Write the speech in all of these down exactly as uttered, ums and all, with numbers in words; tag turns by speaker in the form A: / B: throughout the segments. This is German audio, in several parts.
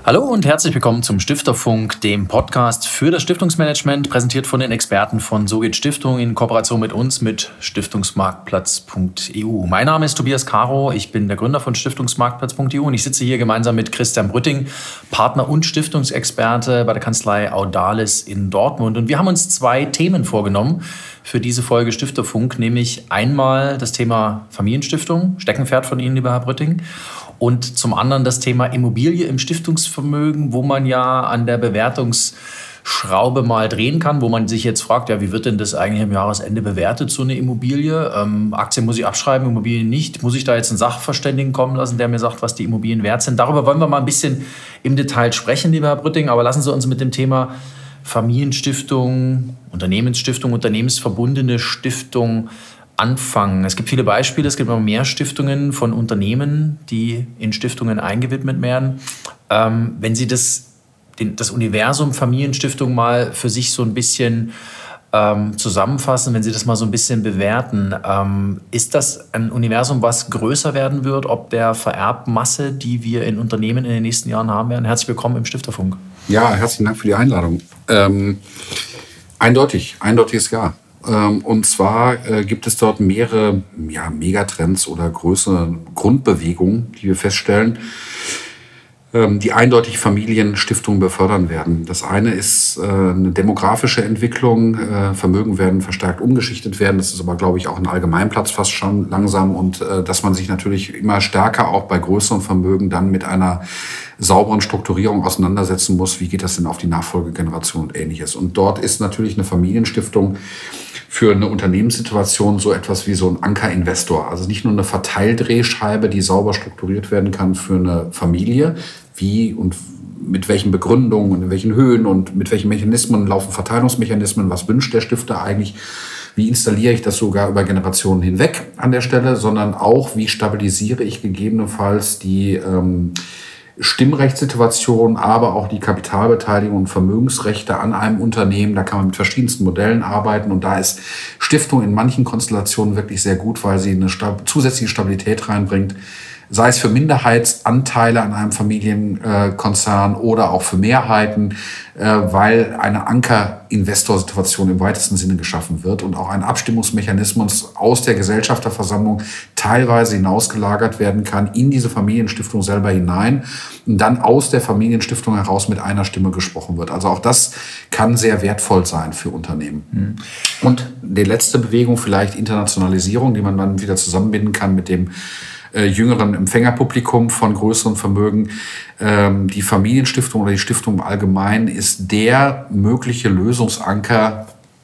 A: Hallo und herzlich willkommen zum Stifterfunk, dem Podcast für das Stiftungsmanagement, präsentiert von den Experten von So geht Stiftung in Kooperation mit uns, mit stiftungsmarktplatz punkt e u. Mein Name ist Tobias Caro, ich bin der Gründer von stiftungsmarktplatz punkt e u und ich sitze hier gemeinsam mit Christian Brütting, Partner und Stiftungsexperte bei der Kanzlei Audalis in Dortmund. Und wir haben uns zwei Themen vorgenommen für diese Folge Stifterfunk, nämlich einmal das Thema Familienstiftung, Steckenpferd von Ihnen, lieber Herr Brütting, und zum anderen das Thema Immobilie im Stiftungsvermögen, wo man ja an der Bewertungsschraube mal drehen kann, wo man sich jetzt fragt, ja, wie wird denn das eigentlich am Jahresende bewertet, so eine Immobilie? Ähm, Aktien muss ich abschreiben, Immobilien nicht. Muss ich da jetzt einen Sachverständigen kommen lassen, der mir sagt, was die Immobilien wert sind? Darüber wollen wir mal ein bisschen im Detail sprechen, lieber Herr Brütting, aber lassen Sie uns mit dem Thema Familienstiftung, Unternehmensstiftung, unternehmensverbundene Stiftung anfangen. Es gibt viele Beispiele, es gibt immer mehr Stiftungen von Unternehmen, die in Stiftungen eingewidmet werden. Ähm, wenn Sie das, den, das Universum Familienstiftung mal für sich so ein bisschen ähm, zusammenfassen, wenn Sie das mal so ein bisschen bewerten, ähm, ist das ein Universum, was größer werden wird, ob der Vererbmasse, die wir in Unternehmen in den nächsten Jahren haben werden? Herzlich willkommen im Stifterfunk.
B: Ja, herzlichen Dank für die Einladung. Ähm, eindeutig, eindeutiges Ja. Und zwar äh, gibt es dort mehrere ja, Megatrends oder größere Grundbewegungen, die wir feststellen, ähm, die eindeutig Familienstiftungen befördern werden. Das eine ist äh, eine demografische Entwicklung. Äh, Vermögen werden verstärkt umgeschichtet werden. Das ist aber, glaube ich, auch ein Allgemeinplatz fast schon langsam. Und äh, dass man sich natürlich immer stärker auch bei größeren Vermögen dann mit einer sauberen Strukturierung auseinandersetzen muss. Wie geht das denn auf die Nachfolgegeneration und Ähnliches? Und dort ist natürlich eine Familienstiftung für eine Unternehmenssituation so etwas wie so ein Ankerinvestor. Also nicht nur eine Verteildrehscheibe, die sauber strukturiert werden kann für eine Familie. Wie und mit welchen Begründungen und in welchen Höhen und mit welchen Mechanismen laufen Verteilungsmechanismen? Was wünscht der Stifter eigentlich? Wie installiere ich das sogar über Generationen hinweg an der Stelle? Sondern auch, wie stabilisiere ich gegebenenfalls die ähm, Stimmrechtssituation, aber auch die Kapitalbeteiligung und Vermögensrechte an einem Unternehmen. Da kann man mit verschiedensten Modellen arbeiten und da ist Stiftung in manchen Konstellationen wirklich sehr gut, weil sie eine stab- zusätzliche Stabilität reinbringt, sei es für Minderheitsanteile an einem Familienkonzern oder auch für Mehrheiten, weil eine Ankerinvestorsituation im weitesten Sinne geschaffen wird und auch ein Abstimmungsmechanismus aus der Gesellschafterversammlung teilweise hinausgelagert werden kann in diese Familienstiftung selber hinein und dann aus der Familienstiftung heraus mit einer Stimme gesprochen wird. Also auch das kann sehr wertvoll sein für Unternehmen. Mhm. Und die letzte Bewegung, vielleicht Internationalisierung, die man dann wieder zusammenbinden kann mit dem Äh, jüngeren Empfängerpublikum von größeren Vermögen. Ähm, die Familienstiftung oder die Stiftung im Allgemeinen ist der mögliche Lösungsanker,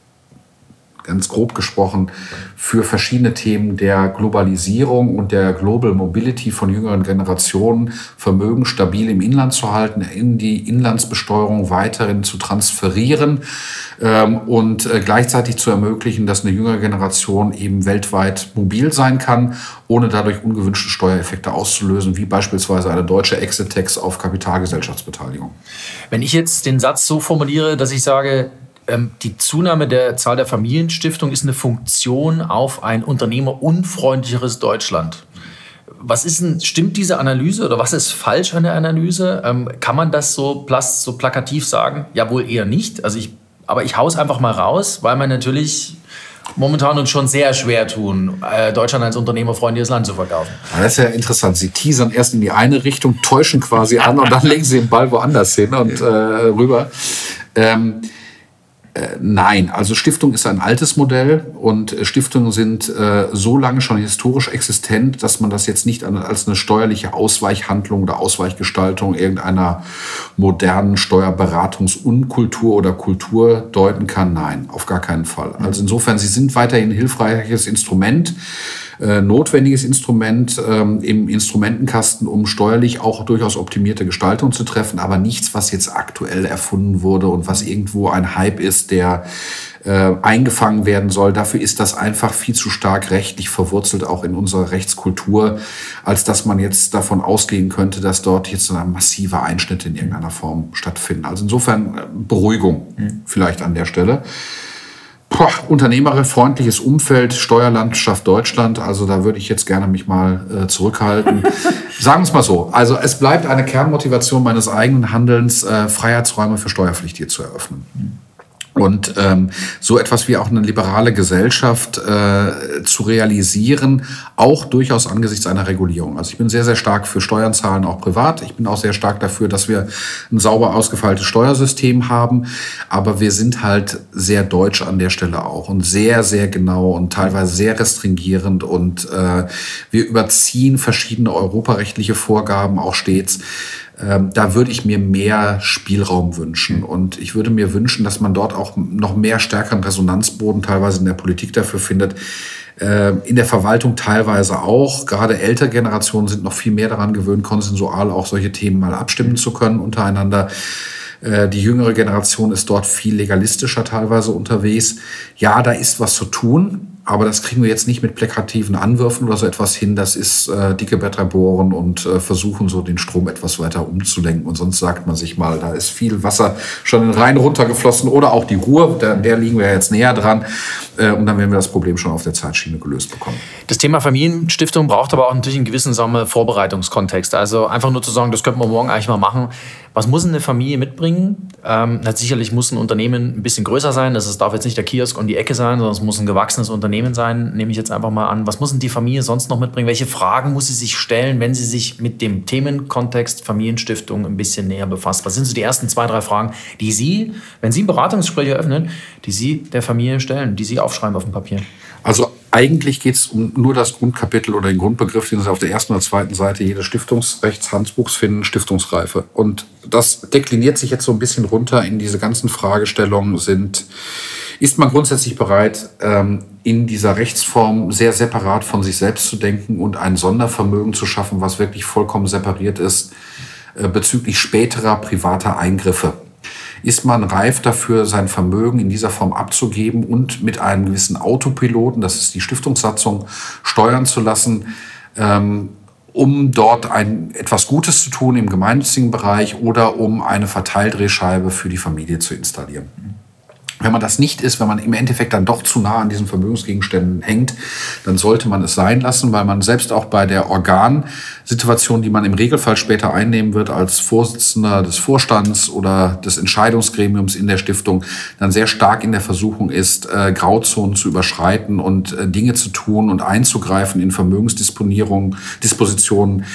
B: ganz grob gesprochen, für verschiedene Themen der Globalisierung und der Global Mobility von jüngeren Generationen, Vermögen stabil im Inland zu halten, in die Inlandsbesteuerung weiterhin zu transferieren ähm, und äh, gleichzeitig zu ermöglichen, dass eine jüngere Generation eben weltweit mobil sein kann, ohne dadurch ungewünschte Steuereffekte auszulösen, wie beispielsweise eine deutsche Exit-Tax auf Kapitalgesellschaftsbeteiligung.
A: Wenn ich jetzt den Satz so formuliere, dass ich sage, die Zunahme der Zahl der Familienstiftung ist eine Funktion auf ein unternehmerunfreundlicheres Deutschland. Was ist denn, stimmt diese Analyse oder was ist falsch an der Analyse? Ähm, kann man das so, plas, so plakativ sagen? Ja, wohl eher nicht. Also ich, aber ich hau's einfach mal raus, weil man natürlich momentan uns schon sehr schwer tun, Deutschland als unternehmerfreundliches Land zu verkaufen.
B: Das ist ja interessant. Sie teasern erst in die eine Richtung, täuschen quasi an und dann legen sie den Ball woanders hin und äh, rüber. Ähm, Äh, nein, also Stiftung ist ein altes Modell und Stiftungen sind äh, so lange schon historisch existent, dass man das jetzt nicht als eine steuerliche Ausweichhandlung oder Ausweichgestaltung irgendeiner modernen Steuerberatungsunkultur oder Kultur deuten kann. Nein, auf gar keinen Fall. Also insofern, sie sind weiterhin ein hilfreiches Instrument, Äh, notwendiges Instrument ähm, im Instrumentenkasten, um steuerlich auch durchaus optimierte Gestaltung zu treffen, aber nichts, was jetzt aktuell erfunden wurde und was irgendwo ein Hype ist, der äh, eingefangen werden soll. Dafür ist das einfach viel zu stark rechtlich verwurzelt, auch in unserer Rechtskultur, als dass man jetzt davon ausgehen könnte, dass dort jetzt eine massive Einschnitte in irgendeiner Form stattfinden. Also insofern äh, Beruhigung mhm. vielleicht an der Stelle. Boah, unternehmerfreundliches Umfeld, Steuerlandschaft Deutschland, also da würde ich jetzt gerne mich mal äh, zurückhalten. Sagen wir es mal so, also es bleibt eine Kernmotivation meines eigenen Handelns, äh, Freiheitsräume für Steuerpflichtige zu eröffnen. Und ähm, so etwas wie auch eine liberale Gesellschaft äh, zu realisieren, auch durchaus angesichts einer Regulierung. Also ich bin sehr, sehr stark für Steuern zahlen, auch privat. Ich bin auch sehr stark dafür, dass wir ein sauber ausgefeiltes Steuersystem haben. Aber wir sind halt sehr deutsch an der Stelle auch und sehr, sehr genau und teilweise sehr restringierend. Und äh, wir überziehen verschiedene europarechtliche Vorgaben auch stets. Ähm, da würde ich mir mehr Spielraum wünschen. Und ich würde mir wünschen, dass man dort auch noch mehr stärkeren Resonanzboden teilweise in der Politik dafür findet. Äh, in der Verwaltung teilweise auch. Gerade ältere Generationen sind noch viel mehr daran gewöhnt, konsensual auch solche Themen mal abstimmen zu können untereinander. Äh, die jüngere Generation ist dort viel legalistischer teilweise unterwegs. Ja, da ist was zu tun. Aber das kriegen wir jetzt nicht mit plakativen Anwürfen oder so etwas hin. Das ist äh, dicke Bretter bohren und äh, versuchen, so den Strom etwas weiter umzulenken. Und sonst sagt man sich mal, da ist viel Wasser schon in den Rhein runtergeflossen oder auch die Ruhr, der, der liegen wir jetzt näher dran. Äh, und dann werden wir das Problem schon auf der Zeitschiene gelöst bekommen.
A: Das Thema Familienstiftung braucht aber auch natürlich einen gewissen sagen wir, Vorbereitungskontext. Also einfach nur zu sagen, das könnten wir morgen eigentlich mal machen. Was muss eine Familie mitbringen? Ähm, sicherlich muss ein Unternehmen ein bisschen größer sein. Das darf jetzt nicht der Kiosk um die Ecke sein, sondern es muss ein gewachsenes Unternehmen sein, nehme ich jetzt einfach mal an. Was muss denn die Familie sonst noch mitbringen? Welche Fragen muss sie sich stellen, wenn sie sich mit dem Themenkontext Familienstiftung ein bisschen näher befasst? Was sind so die ersten zwei, drei Fragen, die Sie, wenn Sie ein Beratungsgespräch eröffnen, die Sie der Familie stellen, die Sie aufschreiben auf dem Papier?
B: Also eigentlich geht es um nur das Grundkapitel oder den Grundbegriff, den Sie auf der ersten oder zweiten Seite jedes Stiftungsrechtshandbuchs finden, Stiftungsreife. Und das dekliniert sich jetzt so ein bisschen runter in diese ganzen Fragestellungen. Sind, ist man grundsätzlich bereit, in dieser Rechtsform sehr separat von sich selbst zu denken und ein Sondervermögen zu schaffen, was wirklich vollkommen separiert ist bezüglich späterer privater Eingriffe? Ist man reif dafür, sein Vermögen in dieser Form abzugeben und mit einem gewissen Autopiloten, das ist die Stiftungssatzung, steuern zu lassen, ähm, um dort ein, etwas Gutes zu tun im gemeinnützigen Bereich oder um eine Verteildrehscheibe für die Familie zu installieren? Wenn man das nicht ist, wenn man im Endeffekt dann doch zu nah an diesen Vermögensgegenständen hängt, dann sollte man es sein lassen, weil man selbst auch bei der Organsituation, die man im Regelfall später einnehmen wird als Vorsitzender des Vorstands oder des Entscheidungsgremiums in der Stiftung, dann sehr stark in der Versuchung ist, äh, Grauzonen zu überschreiten und äh, Dinge zu tun und einzugreifen in Vermögensdisponierungen, Dispositionen,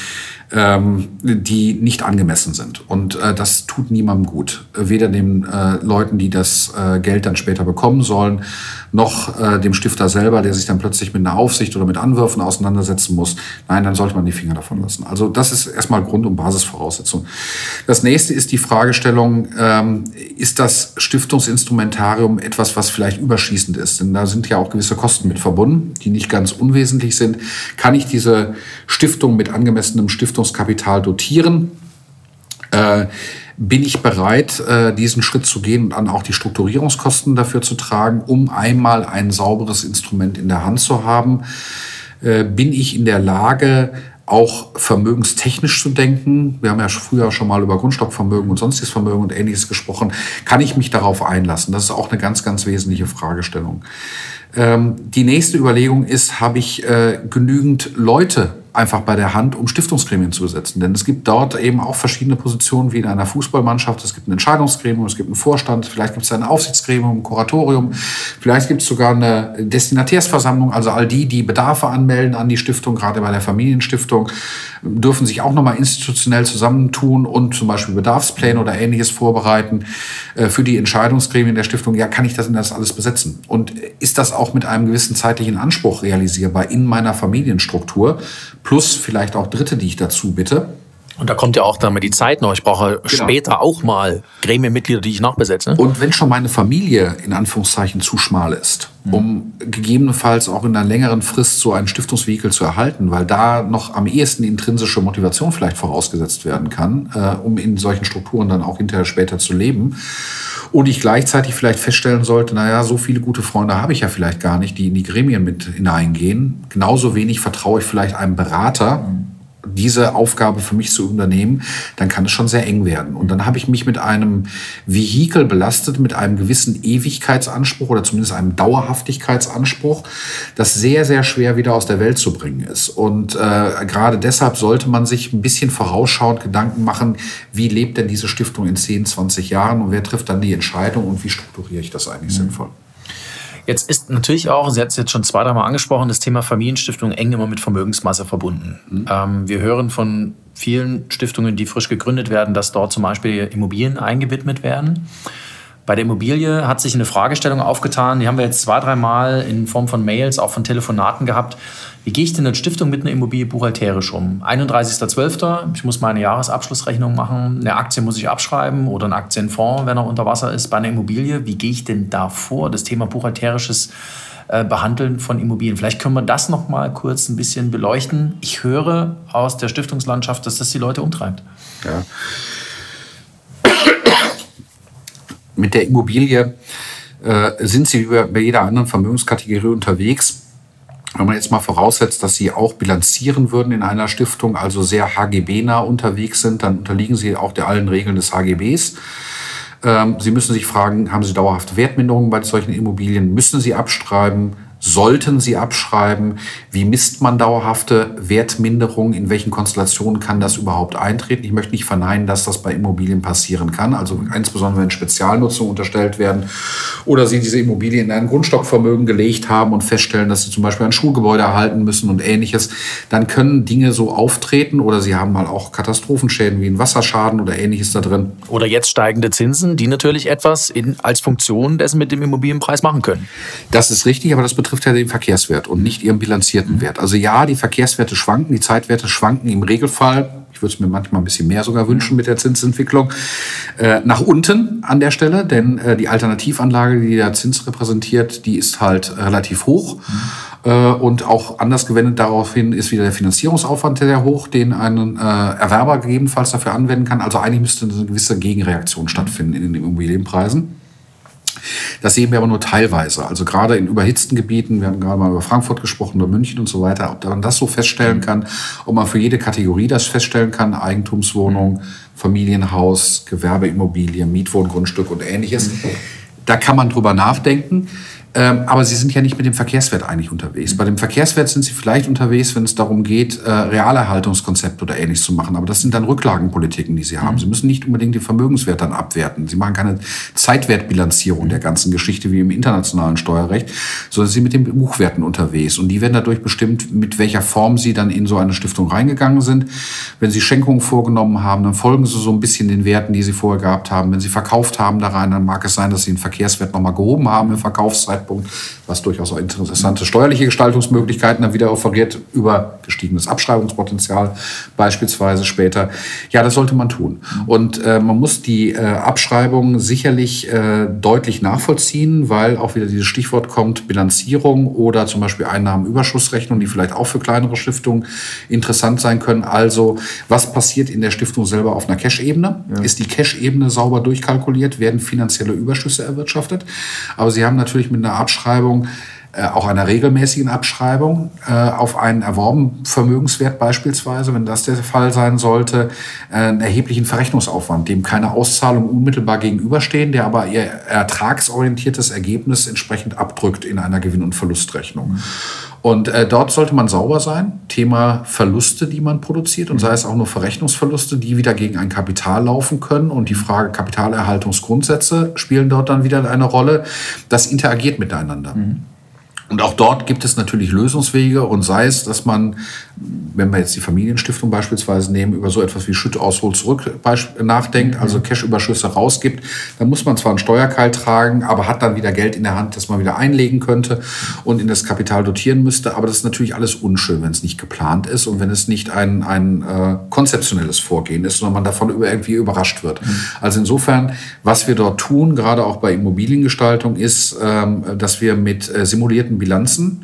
B: die nicht angemessen sind. Und äh, das tut niemandem gut. Weder den äh, Leuten, die das äh, Geld dann später bekommen sollen, noch äh, dem Stifter selber, der sich dann plötzlich mit einer Aufsicht oder mit Anwürfen auseinandersetzen muss. Nein, dann sollte man die Finger davon lassen. Also das ist erstmal Grund- und Basisvoraussetzung. Das nächste ist die Fragestellung, ähm, ist das Stiftungsinstrumentarium etwas, was vielleicht überschießend ist? Denn da sind ja auch gewisse Kosten mit verbunden, die nicht ganz unwesentlich sind. Kann ich diese Stiftung mit angemessenem Stiftungskapital dotieren? Äh, bin ich bereit, äh, diesen Schritt zu gehen und dann auch die Strukturierungskosten dafür zu tragen, um einmal ein sauberes Instrument in der Hand zu haben? Äh, bin ich in der Lage, auch vermögenstechnisch zu denken? Wir haben ja früher schon mal über Grundstockvermögen und sonstiges Vermögen und Ähnliches gesprochen. Kann ich mich darauf einlassen? Das ist auch eine ganz, ganz wesentliche Fragestellung. Ähm, die nächste Überlegung ist, habe ich äh, genügend Leute einfach bei der Hand, um Stiftungsgremien zu besetzen. Denn es gibt dort eben auch verschiedene Positionen wie in einer Fußballmannschaft. Es gibt ein Entscheidungsgremium, es gibt einen Vorstand, vielleicht gibt es ein Aufsichtsgremium, ein Kuratorium, vielleicht gibt es sogar eine Destinatärversammlung, also all die, die Bedarfe anmelden an die Stiftung, gerade bei der Familienstiftung, dürfen sich auch nochmal institutionell zusammentun und zum Beispiel Bedarfspläne oder Ähnliches vorbereiten für die Entscheidungsgremien der Stiftung. Ja, kann ich das denn das alles besetzen? Und ist das auch mit einem gewissen zeitlichen Anspruch realisierbar in meiner Familienstruktur? Plus vielleicht auch Dritte, die ich dazu bitte.
A: Und da kommt ja auch dann mal die Zeit noch. Ich brauche genau. später auch mal Gremienmitglieder, die ich nachbesetze.
B: Und wenn schon meine Familie in Anführungszeichen zu schmal ist, mhm. um gegebenenfalls auch in einer längeren Frist so ein Stiftungsvehikel zu erhalten, weil da noch am ehesten intrinsische Motivation vielleicht vorausgesetzt werden kann, äh, um in solchen Strukturen dann auch hinterher später zu leben. Und ich gleichzeitig vielleicht feststellen sollte, naja, so viele gute Freunde habe ich ja vielleicht gar nicht, die in die Gremien mit hineingehen. Genauso wenig vertraue ich vielleicht einem Berater, mhm. diese Aufgabe für mich zu übernehmen, dann kann es schon sehr eng werden. Und dann habe ich mich mit einem Vehikel belastet, mit einem gewissen Ewigkeitsanspruch oder zumindest einem Dauerhaftigkeitsanspruch, das sehr, sehr schwer wieder aus der Welt zu bringen ist. Und äh, gerade deshalb sollte man sich ein bisschen vorausschauend Gedanken machen, wie lebt denn diese Stiftung in zehn, zwanzig Jahren und wer trifft dann die Entscheidung und wie strukturiere ich das eigentlich mhm. sinnvoll?
A: Jetzt ist natürlich auch, Sie hat es jetzt schon zwei, dreimal angesprochen, das Thema Familienstiftung eng immer mit Vermögensmasse verbunden. Mhm. Ähm, wir hören von vielen Stiftungen, die frisch gegründet werden, dass dort zum Beispiel Immobilien eingewidmet werden. Bei der Immobilie hat sich eine Fragestellung aufgetan, die haben wir jetzt zwei, dreimal in Form von Mails, auch von Telefonaten gehabt. Wie gehe ich denn als Stiftung mit einer Immobilie buchhalterisch um? einunddreißigster zwölfter Ich muss meine Jahresabschlussrechnung machen, eine Aktie muss ich abschreiben oder einen Aktienfonds, wenn er unter Wasser ist. Bei einer Immobilie, wie gehe ich denn da vor? Das Thema buchhalterisches äh, Behandeln von Immobilien. Vielleicht können wir das noch mal kurz ein bisschen beleuchten. Ich höre aus der Stiftungslandschaft, dass das die Leute umtreibt.
B: Ja. Mit der Immobilie äh, sind Sie wie bei jeder anderen Vermögenskategorie unterwegs. Wenn man jetzt mal voraussetzt, dass Sie auch bilanzieren würden in einer Stiftung, also sehr H G B-nah unterwegs sind, dann unterliegen Sie auch der allen Regeln des H G Bs. Ähm, Sie müssen sich fragen, haben Sie dauerhafte Wertminderungen bei solchen Immobilien? Müssen Sie abschreiben? Sollten Sie abschreiben? Wie misst man dauerhafte Wertminderung? In welchen Konstellationen kann das überhaupt eintreten? Ich möchte nicht verneinen, dass das bei Immobilien passieren kann. Also insbesondere wenn Spezialnutzungen unterstellt werden oder Sie diese Immobilien in ein Grundstockvermögen gelegt haben und feststellen, dass Sie zum Beispiel ein Schulgebäude erhalten müssen und Ähnliches, dann können Dinge so auftreten oder Sie haben mal auch Katastrophenschäden wie ein Wasserschaden oder Ähnliches da drin.
A: Oder jetzt steigende Zinsen, die natürlich etwas in, als Funktion dessen mit dem Immobilienpreis machen können.
B: Das ist richtig, aber das betrifft trifft ja den Verkehrswert und nicht ihren bilanzierten Wert. Also ja, die Verkehrswerte schwanken, die Zeitwerte schwanken im Regelfall. Ich würde es mir manchmal ein bisschen mehr sogar wünschen mit der Zinsentwicklung. Äh, nach unten an der Stelle, denn äh, die Alternativanlage, die der Zins repräsentiert, die ist halt relativ hoch. Mhm. Äh, und auch anders gewendet daraufhin ist wieder der Finanzierungsaufwand sehr hoch, den ein äh, Erwerber gegebenenfalls dafür anwenden kann. Also eigentlich müsste eine gewisse Gegenreaktion stattfinden in den Immobilienpreisen. Das sehen wir aber nur teilweise. Also gerade in überhitzten Gebieten, wir haben gerade mal über Frankfurt gesprochen, über München und so weiter, ob man das so feststellen kann, ob man für jede Kategorie das feststellen kann, Eigentumswohnung, Familienhaus, Gewerbeimmobilie, Mietwohngrundstück und Ähnliches. Da kann man drüber nachdenken. Ähm, aber Sie sind ja nicht mit dem Verkehrswert eigentlich unterwegs. Bei dem Verkehrswert sind Sie vielleicht unterwegs, wenn es darum geht, äh, Realerhaltungskonzepte oder Ähnliches zu machen. Aber das sind dann Rücklagenpolitiken, die Sie haben. Mhm. Sie müssen nicht unbedingt den Vermögenswert dann abwerten. Sie machen keine Zeitwertbilanzierung mhm. der ganzen Geschichte wie im internationalen Steuerrecht, sondern Sie sind mit den Buchwerten unterwegs. Und die werden dadurch bestimmt, mit welcher Form Sie dann in so eine Stiftung reingegangen sind. Wenn Sie Schenkungen vorgenommen haben, dann folgen Sie so ein bisschen den Werten, die Sie vorher gehabt haben. Wenn Sie verkauft haben da rein, dann mag es sein, dass Sie den Verkehrswert nochmal gehoben haben im Verkaufszeit. Was durchaus auch interessante steuerliche Gestaltungsmöglichkeiten dann wieder offeriert über gestiegenes Abschreibungspotenzial beispielsweise später. Ja, das sollte man tun. Und äh, man muss die äh, Abschreibung sicherlich äh, deutlich nachvollziehen, weil auch wieder dieses Stichwort kommt, Bilanzierung oder zum Beispiel Einnahmenüberschussrechnung, die vielleicht auch für kleinere Stiftungen interessant sein können. Also was passiert in der Stiftung selber auf einer Cash-Ebene? Ja. Ist die Cash-Ebene sauber durchkalkuliert? Werden finanzielle Überschüsse erwirtschaftet? Aber Sie haben natürlich mit einer Abschreibung, äh, auch einer regelmäßigen Abschreibung äh, auf einen erworbenen Vermögenswert beispielsweise, wenn das der Fall sein sollte, äh, einen erheblichen Verrechnungsaufwand, dem keine Auszahlungen unmittelbar gegenüberstehen, der aber ihr ertragsorientiertes Ergebnis entsprechend abdrückt in einer Gewinn- und Verlustrechnung. Mhm. Und äh, dort sollte man sauber sein. Thema Verluste, die man produziert, und sei es auch nur Verrechnungsverluste, die wieder gegen ein Kapital laufen können. Und die Frage Kapitalerhaltungsgrundsätze spielen dort dann wieder eine Rolle. Das interagiert miteinander. Mhm. Und auch dort gibt es natürlich Lösungswege, und sei es, dass man, wenn wir jetzt die Familienstiftung beispielsweise nehmen, über so etwas wie Schüttausroll zurück nachdenkt, mhm. also Cash-Überschüsse rausgibt, dann muss man zwar einen Steuerkeil tragen, aber hat dann wieder Geld in der Hand, das man wieder einlegen könnte und in das Kapital dotieren müsste. Aber das ist natürlich alles unschön, wenn es nicht geplant ist und wenn es nicht ein, ein äh, konzeptionelles Vorgehen ist, sondern man davon irgendwie überrascht wird. Mhm. Also insofern, was wir dort tun, gerade auch bei Immobiliengestaltung, ist, ähm, dass wir mit äh, simulierten Bilanzen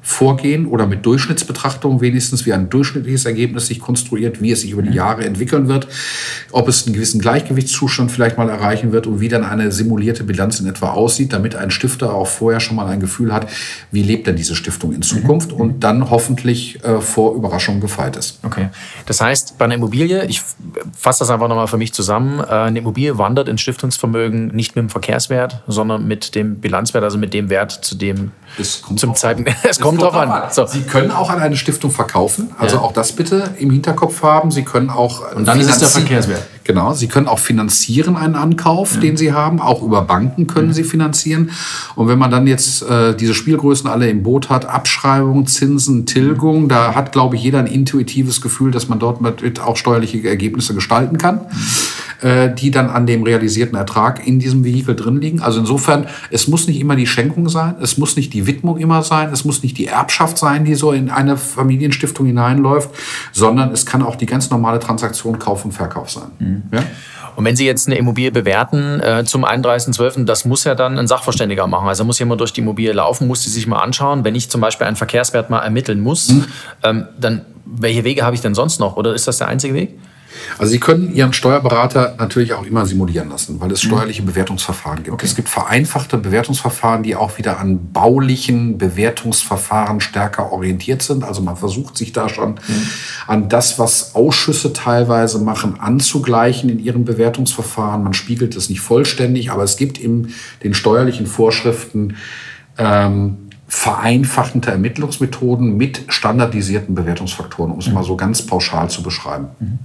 B: vorgehen oder mit Durchschnittsbetrachtung wenigstens, wie ein durchschnittliches Ergebnis sich konstruiert, wie es sich über die Jahre entwickeln wird, ob es einen gewissen Gleichgewichtszustand vielleicht mal erreichen wird und wie dann eine simulierte Bilanz in etwa aussieht, damit ein Stifter auch vorher schon mal ein Gefühl hat, wie lebt denn diese Stiftung in Zukunft mhm. und dann hoffentlich äh, vor Überraschungen gefeit ist.
A: Okay. Das heißt, bei einer Immobilie, ich fasse das einfach nochmal für mich zusammen, äh, eine Immobilie wandert ins Stiftungsvermögen nicht mit dem Verkehrswert, sondern mit dem Bilanzwert, also mit dem Wert, zu dem zum Zeitpunkt. Es kommt drauf an. an.
B: So. Sie können auch an eine Stiftung verkaufen, also ja. auch das bitte im Hinterkopf haben. Sie können auch
A: und dann ist es der Verkehrswert.
B: Genau, Sie können auch finanzieren einen Ankauf, ja. den Sie haben. Auch über Banken können ja. Sie finanzieren. Und wenn man dann jetzt äh, diese Spielgrößen alle im Boot hat, Abschreibung, Zinsen, Tilgung, mhm. da hat, glaube ich, jeder ein intuitives Gefühl, dass man dort mit auch steuerliche Ergebnisse gestalten kann, mhm. äh, die dann an dem realisierten Ertrag in diesem Vehikel drin liegen. Also insofern, es muss nicht immer die Schenkung sein, es muss nicht die Widmung immer sein, es muss nicht die Erbschaft sein, die so in eine Familienstiftung hineinläuft, sondern es kann auch die ganz normale Transaktion Kauf und Verkauf sein. Mhm. Ja?
A: Und wenn Sie jetzt eine Immobilie bewerten äh, zum einunddreißigsten zwölften, das muss ja dann ein Sachverständiger machen. Also muss jemand durch die Immobilie laufen, muss sie sich mal anschauen. Wenn ich zum Beispiel einen Verkehrswert mal ermitteln muss, mhm. ähm, dann welche Wege habe ich denn sonst noch? Oder ist das der einzige Weg?
B: Also Sie können Ihren Steuerberater natürlich auch immer simulieren lassen, weil es steuerliche Bewertungsverfahren gibt. Okay. Es gibt vereinfachte Bewertungsverfahren, die auch wieder an baulichen Bewertungsverfahren stärker orientiert sind. Also man versucht sich da schon mhm. an das, was Ausschüsse teilweise machen, anzugleichen in ihren Bewertungsverfahren. Man spiegelt es nicht vollständig, aber es gibt in den steuerlichen Vorschriften ähm, vereinfachende Ermittlungsmethoden mit standardisierten Bewertungsfaktoren, um es mhm. mal so ganz pauschal zu beschreiben. Mhm.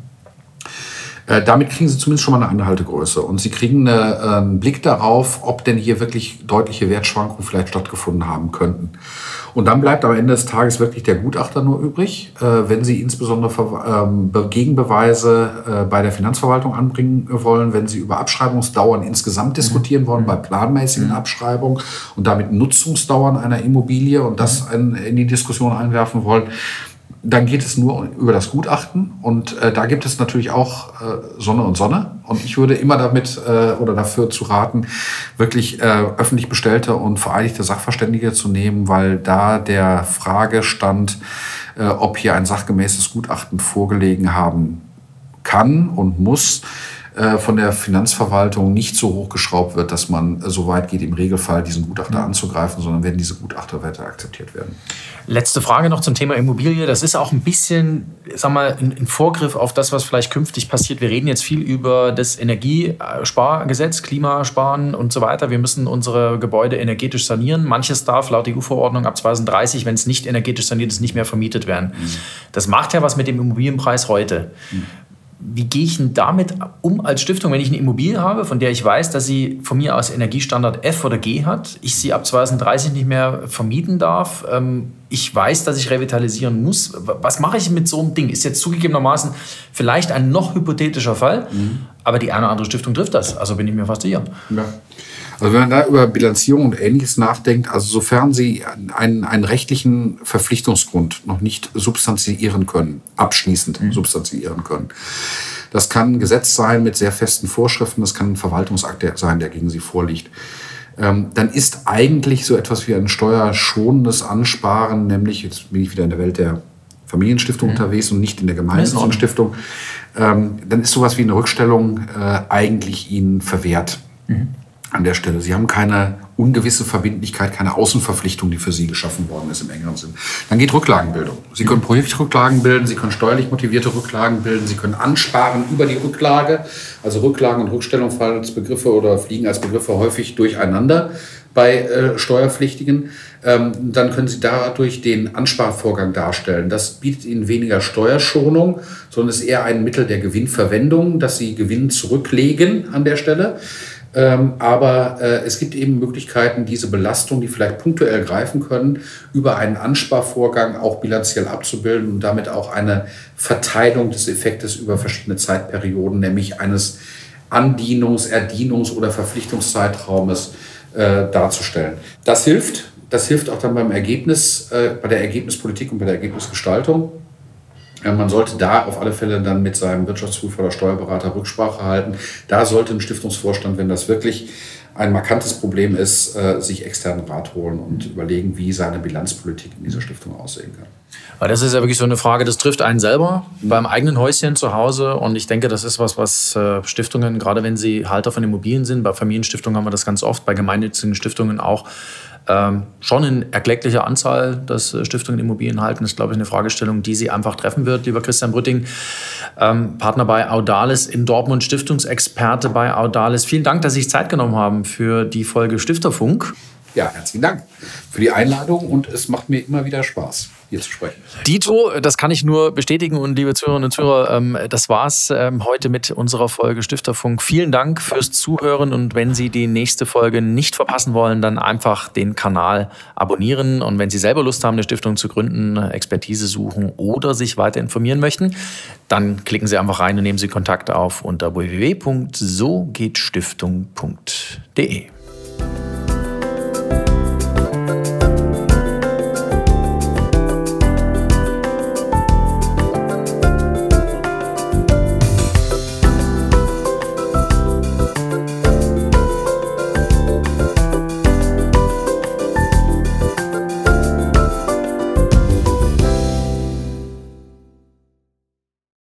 B: Äh, damit kriegen Sie zumindest schon mal eine Anhaltegröße und Sie kriegen eine, äh, einen Blick darauf, ob denn hier wirklich deutliche Wertschwankungen vielleicht stattgefunden haben könnten. Und dann bleibt am Ende des Tages wirklich der Gutachter nur übrig, äh, wenn Sie insbesondere Ver- ähm, Gegenbeweise äh, bei der Finanzverwaltung anbringen wollen, wenn Sie über Abschreibungsdauern insgesamt diskutieren wollen, mhm. bei planmäßigen mhm. Abschreibungen und damit Nutzungsdauern einer Immobilie und das in, in die Diskussion einwerfen wollen. Dann geht es nur über das Gutachten und äh, da gibt es natürlich auch äh, Sonne und Sonne. Und ich würde immer damit äh, oder dafür zu raten, wirklich äh, öffentlich bestellte und vereidigte Sachverständige zu nehmen, weil da der Fragestand, äh, ob hier ein sachgemäßes Gutachten vorgelegen haben kann und muss, äh, von der Finanzverwaltung nicht so hochgeschraubt wird, dass man äh, so weit geht, im Regelfall diesen Gutachter mhm. anzugreifen, sondern werden diese Gutachterwerte akzeptiert werden.
A: Letzte Frage noch zum Thema Immobilie. Das ist auch ein bisschen, sag mal, ein Vorgriff auf das, was vielleicht künftig passiert. Wir reden jetzt viel über das Energiespargesetz, Klimasparen und so weiter. Wir müssen unsere Gebäude energetisch sanieren. Manches darf laut E U-Verordnung ab zweitausenddreißig, wenn es nicht energetisch saniert ist, nicht mehr vermietet werden. Mhm. Das macht ja was mit dem Immobilienpreis heute. Mhm. Wie gehe ich denn damit um als Stiftung, wenn ich eine Immobilie habe, von der ich weiß, dass sie von mir aus Energiestandard F oder G hat, ich sie ab zweitausenddreißig nicht mehr vermieten darf, ähm, ich weiß, dass ich revitalisieren muss. Was mache ich mit so einem Ding? Ist jetzt zugegebenermaßen vielleicht ein noch hypothetischer Fall, mhm. aber die eine oder andere Stiftung trifft das. Also bin ich mir fast sicher.
B: Ja. Also wenn man da über Bilanzierung und Ähnliches nachdenkt, also sofern Sie einen, einen rechtlichen Verpflichtungsgrund noch nicht substanziieren können, abschließend mhm. substanziieren können. Das kann ein Gesetz sein mit sehr festen Vorschriften, das kann ein Verwaltungsakt sein, der gegen Sie vorliegt. Ähm, dann ist eigentlich so etwas wie ein steuerschonendes Ansparen, nämlich, jetzt bin ich wieder in der Welt der Familienstiftung mhm. unterwegs und nicht in der gemeinnützigen Stiftung, ähm, dann ist sowas wie eine Rückstellung äh, eigentlich Ihnen verwehrt. Mhm. An der Stelle. Sie haben keine ungewisse Verbindlichkeit, keine Außenverpflichtung, die für Sie geschaffen worden ist im engeren Sinn. Dann geht Rücklagenbildung. Sie können Projektrücklagen bilden, Sie können steuerlich motivierte Rücklagen bilden, Sie können ansparen über die Rücklage. Also Rücklagen und Rückstellung fallen als Begriffe oder fliegen als Begriffe häufig durcheinander bei äh, Steuerpflichtigen. Ähm, dann können Sie dadurch den Ansparvorgang darstellen. Das bietet Ihnen weniger Steuerschonung, sondern ist eher ein Mittel der Gewinnverwendung, dass Sie Gewinn zurücklegen an der Stelle. Ähm, aber äh, es gibt eben Möglichkeiten, diese Belastung, die vielleicht punktuell greifen können, über einen Ansparvorgang auch bilanziell abzubilden und damit auch eine Verteilung des Effektes über verschiedene Zeitperioden, nämlich eines Andienungs-, Erdienungs- oder Verpflichtungszeitraumes äh, darzustellen. Das hilft. Das hilft auch dann beim Ergebnis, äh, bei der Ergebnispolitik und bei der Ergebnisgestaltung. Man sollte da auf alle Fälle dann mit seinem Wirtschaftsprüfer oder Steuerberater Rücksprache halten. Da sollte ein Stiftungsvorstand, wenn das wirklich ein markantes Problem ist, äh, sich externen Rat holen und überlegen, wie seine Bilanzpolitik in dieser Stiftung aussehen kann.
A: Weil das ist ja wirklich so eine Frage, das trifft einen selber mhm. beim eigenen Häuschen zu Hause. Und ich denke, das ist was, was äh, Stiftungen, gerade wenn sie Halter von Immobilien sind, bei Familienstiftungen haben wir das ganz oft, bei gemeinnützigen Stiftungen auch, ähm, schon in erklecklicher Anzahl, dass äh, Stiftungen Immobilien halten. Das ist, glaube ich, eine Fragestellung, die Sie einfach treffen wird, lieber Christian Brütting, ähm, Partner bei Audalis in Dortmund, Stiftungsexperte bei Audalis. Vielen Dank, dass Sie sich Zeit genommen haben für die Folge Stifterfunk.
B: Ja, herzlichen Dank für die Einladung und es macht mir immer wieder Spaß, hier zu sprechen.
A: Dito, das kann ich nur bestätigen und liebe Zuhörerinnen und Zuhörer, das war's heute mit unserer Folge Stifterfunk. Vielen Dank fürs Zuhören und wenn Sie die nächste Folge nicht verpassen wollen, dann einfach den Kanal abonnieren und wenn Sie selber Lust haben, eine Stiftung zu gründen, Expertise suchen oder sich weiter informieren möchten, dann klicken Sie einfach rein und nehmen Sie Kontakt auf unter w w w punkt so geht stiftung punkt d e.